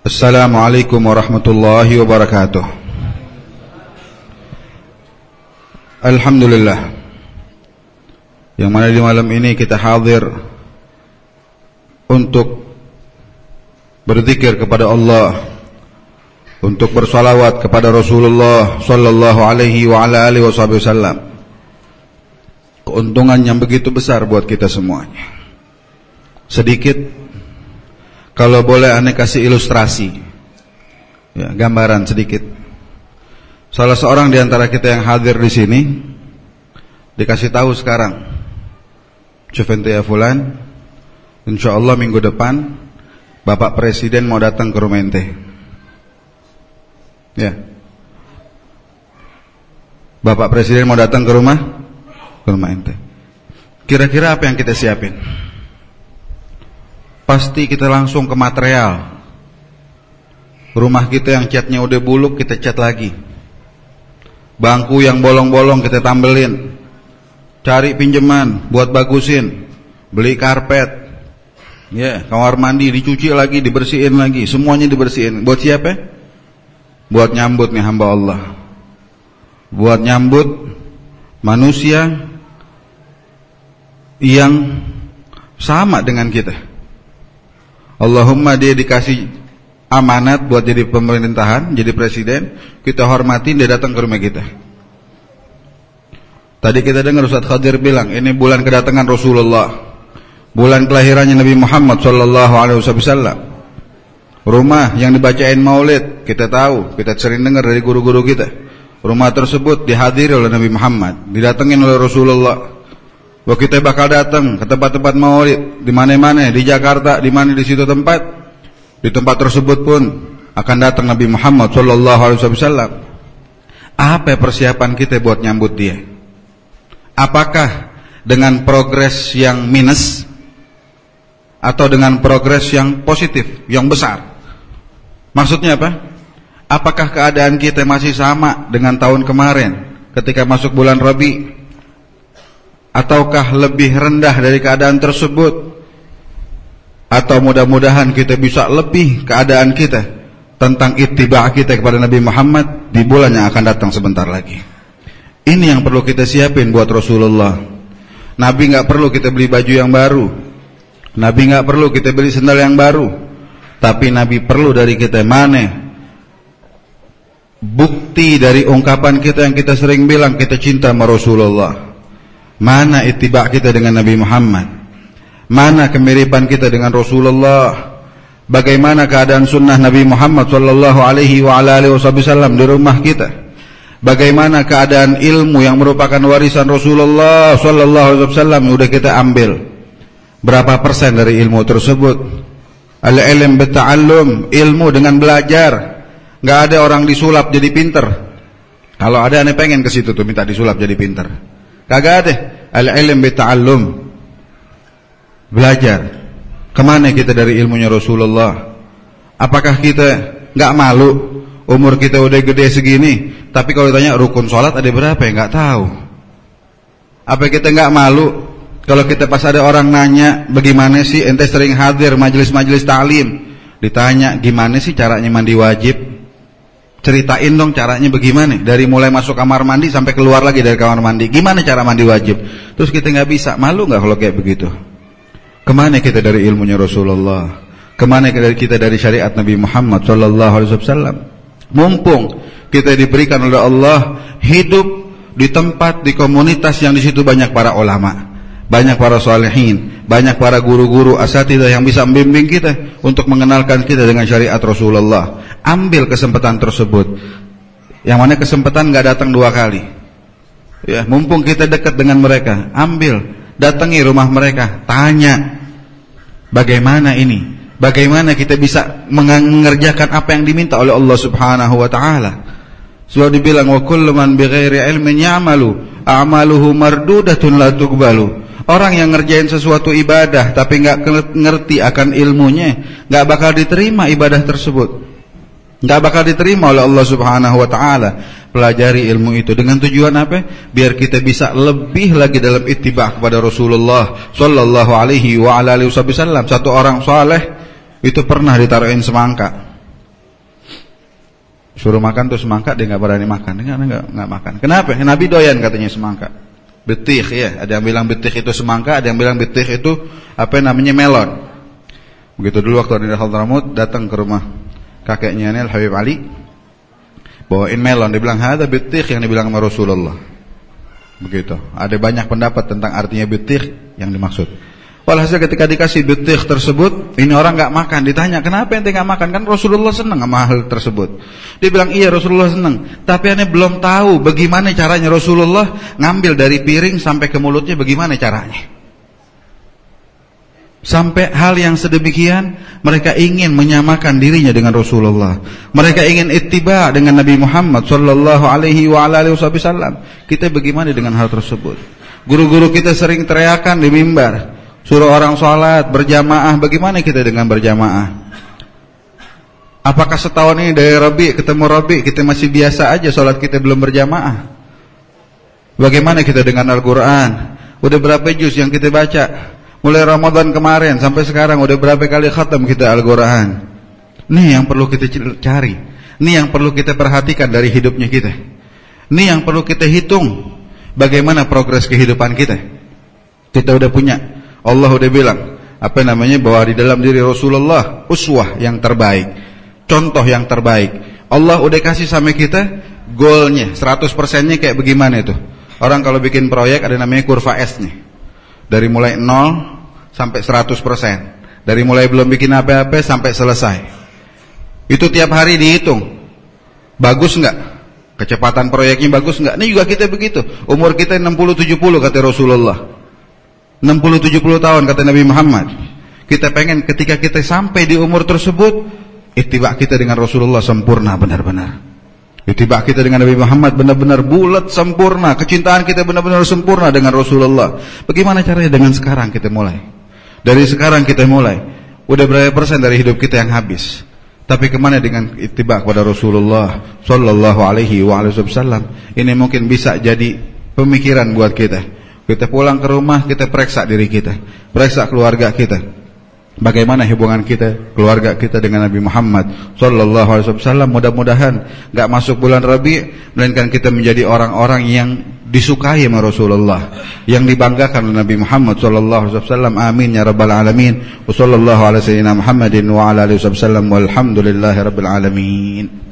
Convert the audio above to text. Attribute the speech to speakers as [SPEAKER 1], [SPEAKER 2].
[SPEAKER 1] Assalamualaikum warahmatullahi wabarakatuh. Alhamdulillah, yang mana di malam ini kita hadir untuk berzikir kepada Allah, untuk bersalawat kepada Rasulullah sallallahu alaihi wa ala alihi wasallam. Keuntungan yang begitu besar buat kita semuanya. Sedikit, kalau boleh aneh kasih ilustrasi, ya, gambaran sedikit. Salah seorang di antara kita yang hadir di sini dikasih tahu sekarang, Cufente ya fulan, insyaallah minggu depan Bapak Presiden mau datang ke rumah ente. Ya, Bapak Presiden mau datang ke rumah ente. Kira-kira apa yang kita siapin? Pasti kita langsung ke material. Rumah kita yang catnya udah buluk kita cat lagi. Bangku yang bolong-bolong kita tambelin. Cari pinjaman buat bagusin. Beli karpet. Ya, kamar mandi dicuci lagi, dibersihin lagi. Semuanya dibersihin. Buat siapa? Buat nyambut nih hamba Allah. Buat nyambut manusia yang sama dengan kita. Allahumma dia dikasih amanat buat jadi pemerintahan, jadi presiden, kita hormatin dia datang ke rumah kita. Tadi kita dengar Ustaz Khadir bilang, ini bulan kedatangan Rasulullah, bulan kelahirannya Nabi Muhammad sallallahu alaihi wasallam. Rumah yang dibacain maulid, kita tahu, kita sering dengar dari guru-guru kita. Rumah tersebut dihadiri oleh Nabi Muhammad, didatengin oleh Rasulullah. Bahwa kita bakal datang ke tempat-tempat maulid di mana-mana, di Jakarta, di mana di situ tempat, di tempat tersebut pun akan datang Nabi Muhammad sallallahu alaihi wasallam. Apa persiapan kita buat nyambut dia? Apakah dengan progres yang minus atau dengan progres yang positif, yang besar? Maksudnya apa? Apakah keadaan kita masih sama dengan tahun kemarin ketika masuk bulan Rabi? Ataukah lebih rendah dari keadaan tersebut? Atau mudah-mudahan kita bisa lebih keadaan kita tentang ittiba' kita kepada Nabi Muhammad di bulan yang akan datang sebentar lagi. Ini yang perlu kita siapin buat Rasulullah. Nabi gak perlu kita beli baju yang baru, Nabi gak perlu kita beli sendal yang baru, tapi Nabi perlu dari kita mana? Bukti dari ungkapan kita yang kita sering bilang kita cinta sama Rasulullah. Mana ittiba' kita dengan Nabi Muhammad? Mana kemiripan kita dengan Rasulullah? Bagaimana keadaan sunnah Nabi Muhammad sallallahu alaihi wa ala alihi wasallam di rumah kita? Bagaimana keadaan ilmu yang merupakan warisan Rasulullah sallallahu alaihi wasallam yang sudah kita ambil? Berapa persen dari ilmu tersebut? Al-ilm bita'allum, ilmu dengan belajar. Enggak ada orang disulap jadi pinter. Kalau ada aneh pengen ke situ tuh minta disulap jadi pinter. Kagak ada. Al-ilm bita'allum, belajar. Kemana kita dari ilmunya Rasulullah? Apakah kita gak malu umur kita udah gede segini, tapi kalau ditanya rukun sholat ada berapa ya gak tahu? Apa kita gak malu kalau kita pas ada orang nanya, bagaimana sih ente sering hadir majelis-majelis ta'lim, ditanya gimana sih caranya mandi wajib? Ceritain dong caranya bagaimana, dari mulai masuk kamar mandi sampai keluar lagi dari kamar mandi, gimana cara mandi wajib? Terus kita gak bisa, malu gak kalau kayak begitu? Kemana kita dari ilmunya Rasulullah? Kemana kita dari syariat Nabi Muhammad sallallahu alaihi wasallam? Mumpung kita diberikan oleh Allah hidup di tempat, di komunitas yang di situ banyak para ulama, banyak para salihin, banyak para guru-guru asatidzah yang bisa membimbing kita untuk mengenalkan kita dengan syariat Rasulullah. Ambil kesempatan tersebut. Yang mana kesempatan gak datang dua kali. Ya, mumpung kita dekat dengan mereka, ambil, datangi rumah mereka, tanya bagaimana ini, bagaimana kita bisa mengerjakan apa yang diminta oleh Allah Subhanahu wa taala. Sebab dibilang wa kullu man bighairi ilmin ya'malu a'maluhu mardudatun la tuqbalu. Orang yang ngerjain sesuatu ibadah tapi enggak ngerti akan ilmunya, enggak bakal diterima ibadah tersebut. Enggak bakal diterima oleh Allah Subhanahu wa taala. Pelajari ilmu itu dengan tujuan apa? Biar kita bisa lebih lagi dalam ittiba' kepada Rasulullah sallallahu alaihi wa ala alihi wasallam. Satu orang saleh itu pernah ditaruhin semangka. Suruh makan tuh semangka, dia nggak berani makan. Dia nggak makan. Kenapa? Nabi doyan katanya semangka. Betih ya. Ada yang bilang betih itu semangka, ada yang bilang betih itu melon. Begitu dulu waktu di Hadramut, datang ke rumah kakeknya Al Habib Ali, bawain melon. Dia bilang ada betih yang dibilang sama Rasulullah. Begitu. Ada banyak pendapat tentang artinya betih yang dimaksud. Walhasil ketika dikasih betih tersebut, ini orang nggak makan. Ditanya, kenapa ente nggak makan? Kan Rasulullah senang sama hal tersebut. Dia bilang, iya Rasulullah senang, tapi ane belum tahu bagaimana caranya Rasulullah ngambil dari piring sampai ke mulutnya, bagaimana caranya. Sampai hal yang sedemikian, mereka ingin menyamakan dirinya dengan Rasulullah. Mereka ingin ittiba dengan Nabi Muhammad sallallahu alaihi wa alihi wasallam. Kita bagaimana dengan hal tersebut? Guru-guru kita sering teriakan di mimbar, suruh orang sholat berjamaah. Bagaimana kita dengan berjamaah? Apakah setahun ini dari Rabi ketemu Rabi kita masih biasa aja sholat kita belum berjamaah? Bagaimana kita dengan Al-Quran? Udah berapa juz yang kita baca? Mulai Ramadan kemarin sampai sekarang udah berapa kali khatam kita Al-Quran? Ini yang perlu kita cari. Ini yang perlu kita perhatikan dari hidupnya kita. Ini yang perlu kita hitung. Bagaimana progres kehidupan kita? Kita udah punya. Allah udah bilang bahwa di dalam diri Rasulullah uswah yang terbaik, contoh yang terbaik. Allah udah kasih sama kita goalnya, 100%-nya kayak bagaimana itu. Orang kalau bikin proyek ada namanya kurva S nih. Dari mulai 0 sampai 100%. Dari mulai belum bikin apa-apa sampai selesai. Itu tiap hari dihitung. Bagus enggak? Kecepatan proyeknya bagus enggak? Ini juga kita begitu. Umur kita 60-70 kata Rasulullah. 60-70 tahun kata Nabi Muhammad. Kita pengen ketika kita sampai di umur tersebut, ittiba kita dengan Rasulullah sempurna benar-benar. Ittiba kita dengan Nabi Muhammad benar-benar bulat sempurna. Kecintaan kita benar-benar sempurna dengan Rasulullah. Bagaimana caranya dengan sekarang kita mulai? Dari sekarang kita mulai. Udah berapa persen dari hidup kita yang habis? Tapi kemana dengan ittiba kepada Rasulullah sallallahu alaihi wasallam? Ini mungkin bisa jadi pemikiran buat kita. Kita pulang ke rumah, kita periksa diri kita, periksa keluarga kita. Bagaimana hubungan kita, keluarga kita dengan Nabi Muhammad sallallahu alaihi wasallam. Mudah-mudahan enggak masuk bulan Rabi melainkan kita menjadi orang-orang yang disukai oleh Rasulullah, yang dibanggakan oleh Nabi Muhammad sallallahu alaihi wasallam. Amin ya rabbal alamin. Wassallallahu ala sayyidina Muhammadin wa ala alihi wasallam walhamdulillahirabbil alamin.